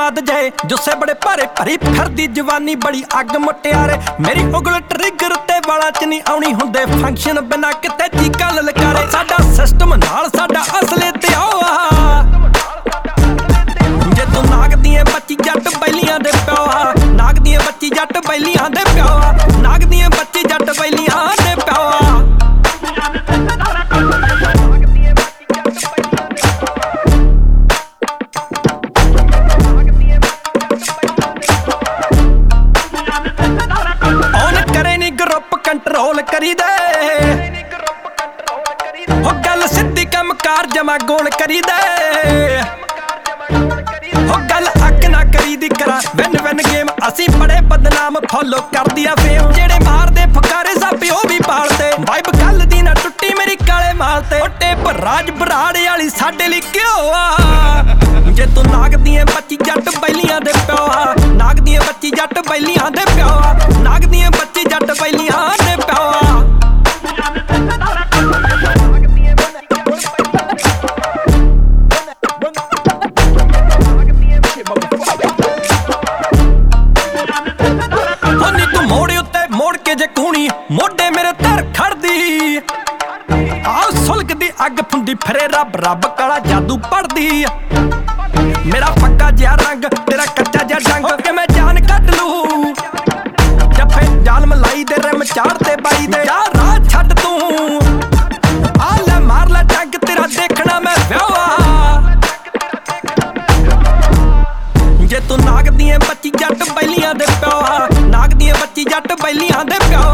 बात जाए जुस्से बड़े भारे भरी फिरदी जवानी बड़ी अग मुटियारे मेरी उगल ट्रिगर ते वाला च नहीं आउणी हुंदे फंक्शन बिना किते चीकां ललकारे साडा सिस्टम नाल साडा असले ते आओ जे तू नाग दियां बच्ची जट बैलियां दे प्यो नाग दियां बच्ची जट बैलियां दे प्यो नाग दियां बच्ची जट बैलियां दे प्यो कंट्रोल करी दे हो गल सिद्धी कम कार जमा गोल करी दे हो गल अक ना करी दी करा विन विन गेम असी बड़े बदनाम फॉलो कर दिया फेम जेड़े मार दे फकारे सापी ओ भी पालते वाइब गल दी ना टुट्टी मेरी काले मालते ओटे पर राज बराड़ वाली साडे लई क्यों आ जे तू नाग दियां बच्ची जट बैलियां दे प्यो नाग दियां बच्ची जट बैलियां दे प्यो नाग दियां बच्ची जट बैलियां दे प्यो होनी तू मोड़ उत्ते मोड़ के जे कूणी मोढे मेरे धर खड़दी आओ सुलगदी अग फुंदी फिरे रब रब काला जादू पढ़दी मेरा पक्का जिहा रंग तेरा कच्चा जिहा डंग के मैं जान कट लू जफे जाल मलाई दे रम चाड़ते बाई दे जा राह छड्ड तू आ ले मार ले डंग तेरा देखना मैं व्यावा जे तू नाग दियां बच्ची जट बैलियां दे प्यो नाग दियां बच्ची जट बैलियां दे प्यो